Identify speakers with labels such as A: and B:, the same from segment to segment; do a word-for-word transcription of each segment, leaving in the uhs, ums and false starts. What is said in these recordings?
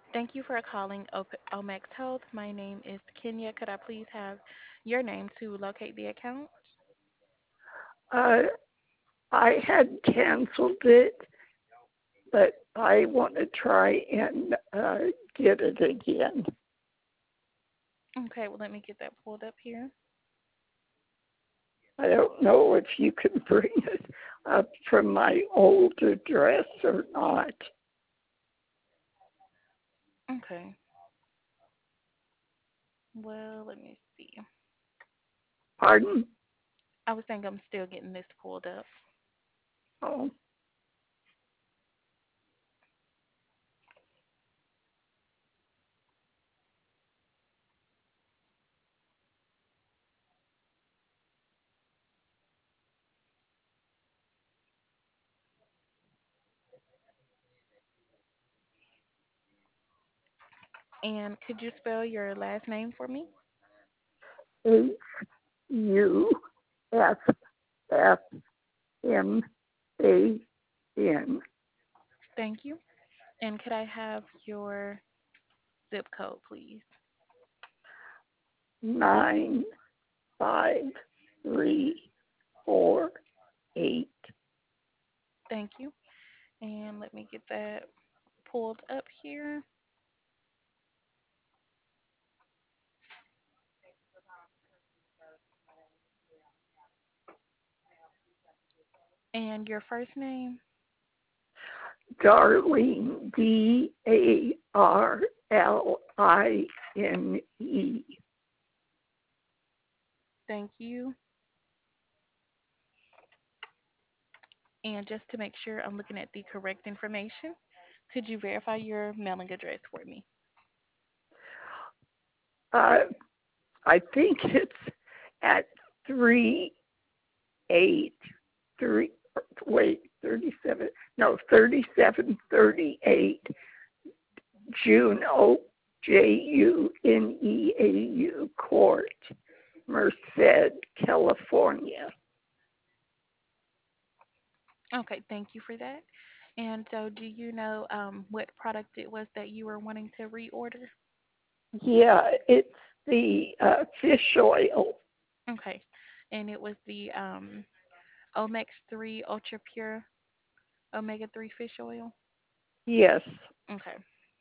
A: Thank you for calling Op- Omex Health. My name is Kenya. Could I please have your name to locate the account?
B: Uh, I had canceled it, but I want to try and uh, get it again.
A: Okay, well, let me get that pulled up here.
B: I don't know if you can bring it up from my old address or not.
A: Okay, well, let me see.
B: Pardon?
A: I was saying I'm still getting this pulled up.
B: Oh,
A: And could you spell your last name for me?
B: H U S F M A N.
A: Thank you. And could I have your zip code, please?
B: Nine five three four eight.
A: Thank you. And let me get that pulled up here. And your first name?
B: Darlene, D A R L I N E.
A: Thank you. And just to make sure I'm looking at the correct information, could you verify your mailing address for me?
B: Uh, I think it's at three eight three. Wait, thirty-seven. No, thirty-seven thirty-eight June O J U N E A U Court, Merced, California.
A: Okay, thank you for that. And so, do you know um, what product it was that you were wanting to reorder?
B: Yeah, it's the uh, fish oil.
A: Okay, and it was the um, Omex three Ultra Pure Omega three fish oil.
B: Yes.
A: Okay,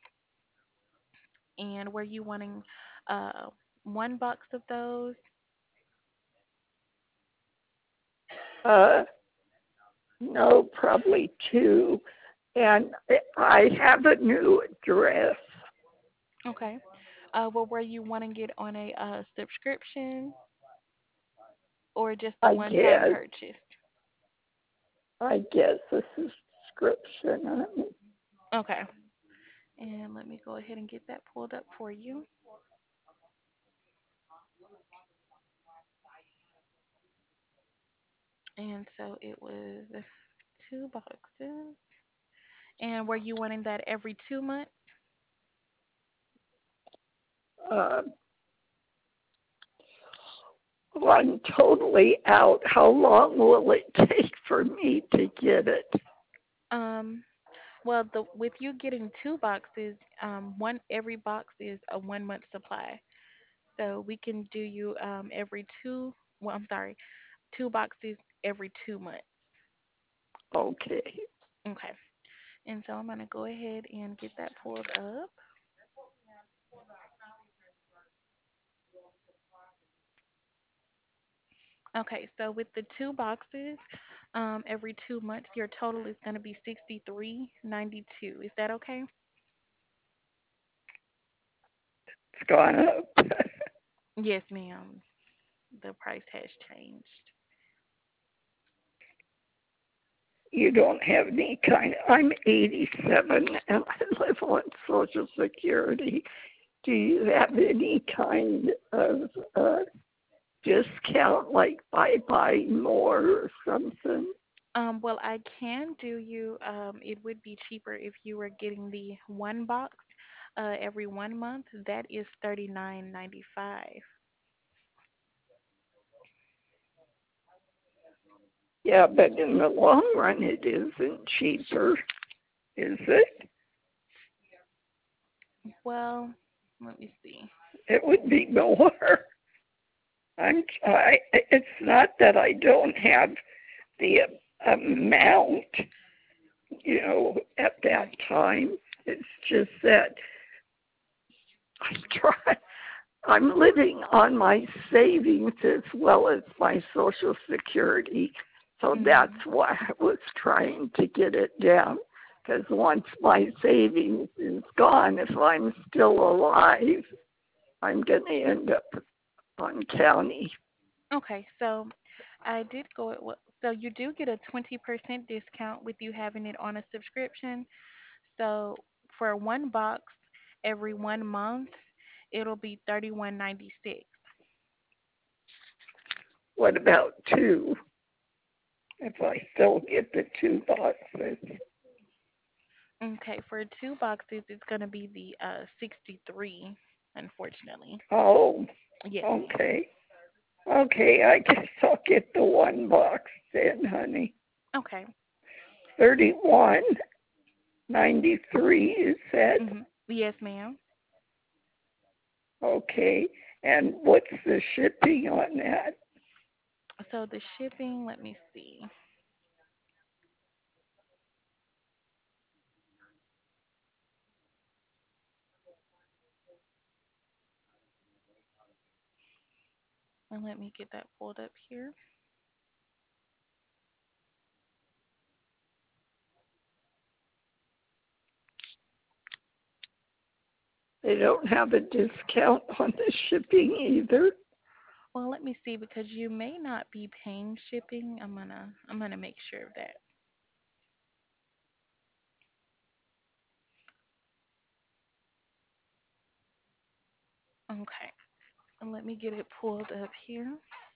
A: and were you wanting uh, one box of those?
B: Uh, no, probably two. And I have a new address.
A: Okay, uh, well, were you wanting it on a uh, subscription or just a
B: I
A: one-time
B: guess.
A: purchase?
B: I guess a subscription. Um,
A: Okay, and let me go ahead and get that pulled up for you. And so it was two boxes. And were you wanting that every two months?
B: uh, I'm totally out. How long will it take for me to get it?
A: Um, well, the with you getting two boxes, um, one every box is a one month supply. So we can do you um every two. Well, I'm sorry, two boxes every two months.
B: Okay.
A: Okay. And so I'm gonna go ahead and get that pulled up. Okay. So with the two boxes, um, every two months, your total is gonna be sixty three ninety two. Is that okay?
B: It's gone up.
A: Yes, ma'am. The price has changed.
B: You don't have any kind. I'm eighty-seven and I live on Social Security. Do you have any kind of uh, discount, like by buying more or something?
A: Um, well, I can do you. Um, it would be cheaper if you were getting the one box uh, every one month. That is thirty nine ninety five.
B: Yeah, but in the long run, it isn't cheaper, is it?
A: Well, let me see.
B: It would be more. I'm I, it's not that I don't have the amount, you know, at that
A: Right.
B: time. It's just that I'm trying. I'm living on my savings as well as my Social Security. So that's
A: Mhm.
B: why I was trying to get it down. Because once my savings is gone, if I'm still alive, I'm going to end up on county.
A: Okay, so I did go at what so you do get a twenty percent discount with you having it on a subscription. So for one box every one month, it'll be thirty-one ninety-six.
B: What about two? If I still get the two boxes.
A: Okay, for two boxes it's going to be the uh sixty-three, unfortunately.
B: Oh,
A: Yes, ma'am.
B: okay. Okay, I guess I'll get the one box then, honey.
A: Okay.
B: Thirty-one ninety-three, you said?
A: Mhm. Yes, ma'am.
B: Okay. And what's the shipping on that?
A: So the shipping, let me see. And let me get that pulled up here.
B: They don't have a discount on the shipping either.
A: Well, let me see because you may not be paying shipping. I'm gonna I'm gonna make sure of that. Okay. And let me get it pulled up here.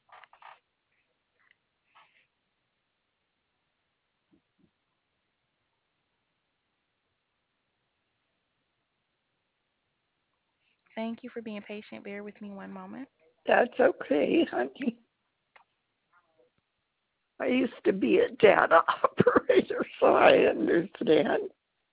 A: Thank you for being patient. Bear with me one moment.
B: That's okay, honey. I used to be a data operator, so I understand.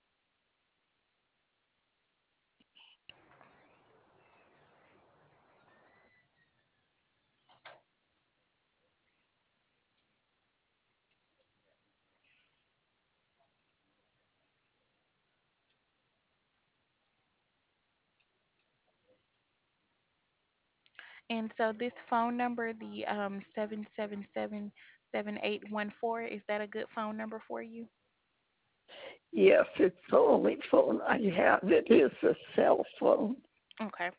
A: And so this phone number, the um seven seven seven seven eight one four, is that a good phone number for you?
B: Yes, it's the only phone I have. It is a cell phone.
A: Okay.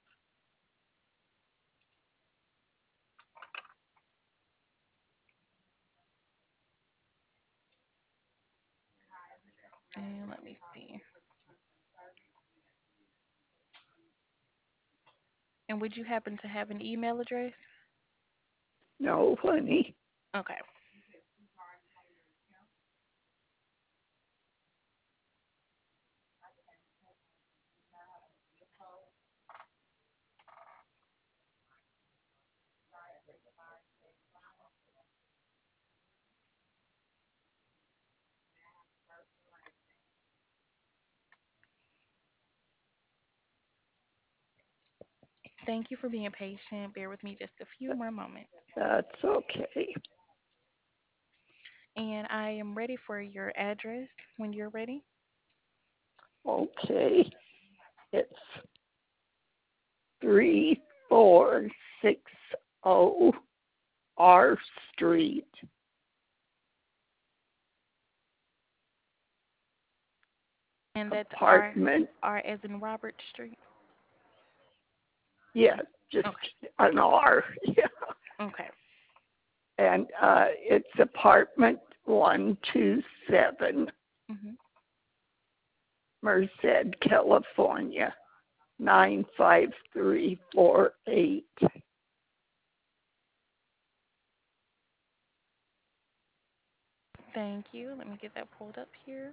A: And let me see. And would you happen to have an email address?
B: No, honey.
A: Okay. Thank you for being patient. Bear with me just a few more moments.
B: That's okay.
A: And I am ready for your address when you're ready.
B: Okay. It's three four six zero R Street,
A: And that's R
B: apartment.
A: R as in Robert Street.
B: Yes, just
A: Okay.
B: an R. Yeah.
A: Okay.
B: And uh, it's apartment one two seven,
A: Mhm.
B: Merced, California, nine five three four eight.
A: Thank you. Let me get that pulled up here.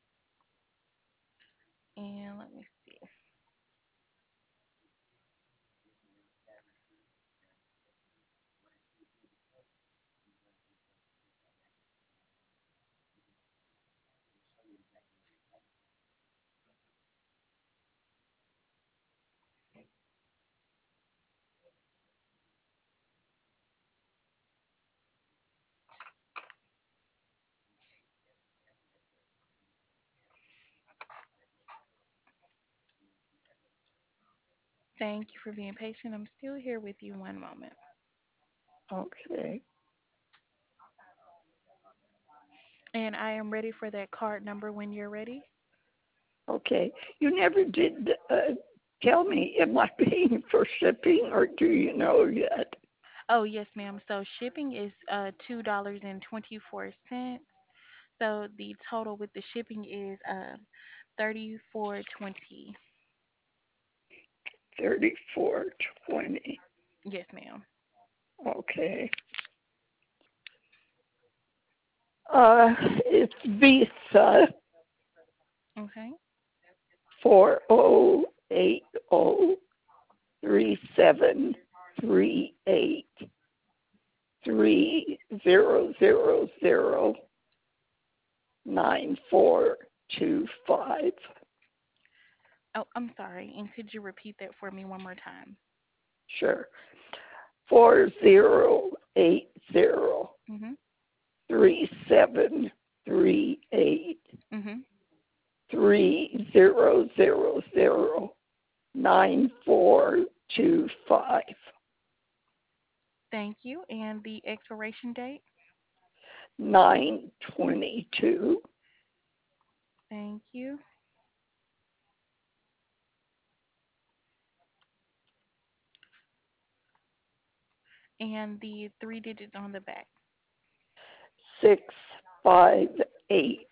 A: And let me see. Thank you for being patient. I'm still here with you one moment.
B: Okay.
A: And I am ready for that card number when you're ready.
B: Okay. You never did uh, tell me, am I paying for shipping or do you know yet?
A: Oh, yes, ma'am. So shipping is uh two dollars and twenty-four cents. So the total with the shipping is um thirty-four twenty.
B: thirty-four twenty.
A: Yes, ma'am.
B: Okay. Uh, it's Visa
A: Okay.
B: four oh eight oh three seven three eight three zero zero zero nine four two five.
A: Oh, I'm sorry. And could you repeat that for me one more time?
B: Sure. Four zero eight zero
A: Mhm.
B: three seven three eight
A: Mhm.
B: three zero zero zero nine four two five.
A: Thank you. And the expiration date?
B: Nine twenty two.
A: Thank you. And the three digits on the back.
B: Six five eight.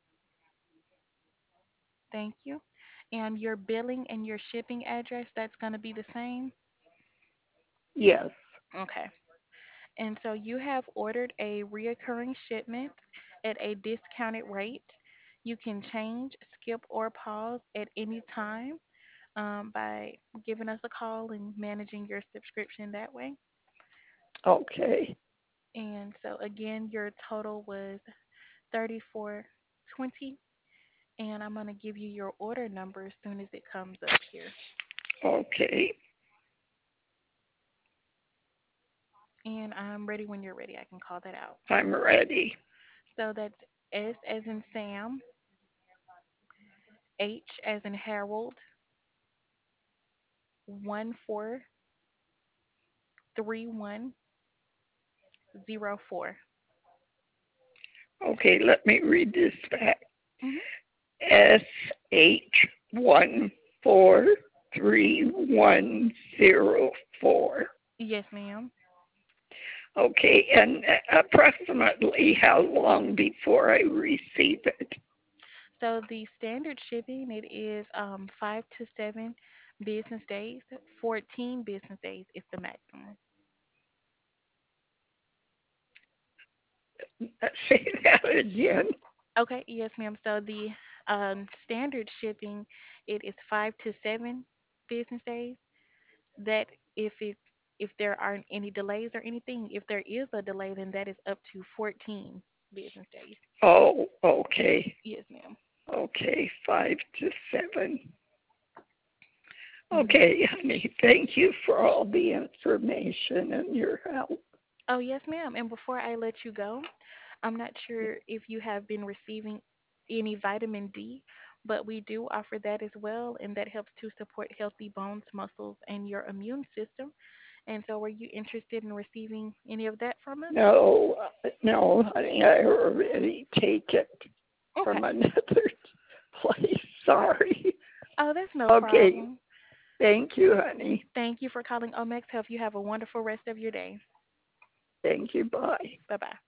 A: Thank you. And your billing and your shipping address, that's going to be the same?
B: Yes.
A: Okay. And so you have ordered a reoccurring shipment at a discounted rate. You can change, skip, or pause at any time um, by giving us a call and managing your subscription that way.
B: Okay.
A: And so again, your total was thirty-four twenty, and I'm going to give you your order number as soon as it comes up here.
B: Okay.
A: And I'm ready when you're ready. I can call that out.
B: I'm ready.
A: So that's S as in Sam, H as in Harold, one four three one zero four.
B: Okay, let me read this back.
A: Mm-hmm.
B: S H one four three one zero four.
A: Yes, ma'am.
B: Okay, and approximately how long before I receive it?
A: So the standard shipping it is um five to seven business days. Fourteen business days is the maximum.
B: Say that again.
A: Okay, yes, ma'am. So the um standard shipping it is five to seven business days. That if it if there aren't any delays or anything, if there is a delay, then that is up to fourteen business days.
B: Oh, okay.
A: Yes, ma'am.
B: Okay, five to seven.
A: Hmm.
B: Okay, honey, thank you for all the information and your help.
A: Oh, yes, ma'am. And before I let you go, I'm not sure if you have been receiving any vitamin D, but we do offer that as well, and that helps to support healthy bones, muscles, and your immune system. And so, were you interested in receiving any of that from us?
B: No, uh, no, honey, I already take it
A: Okay.
B: from another place. Sorry.
A: Oh, that's no
B: Okay,
A: problem.
B: thank you, honey.
A: Thank you for calling Omex Health. You have a wonderful rest of your day.
B: Thank you. Bye.
A: Bye bye.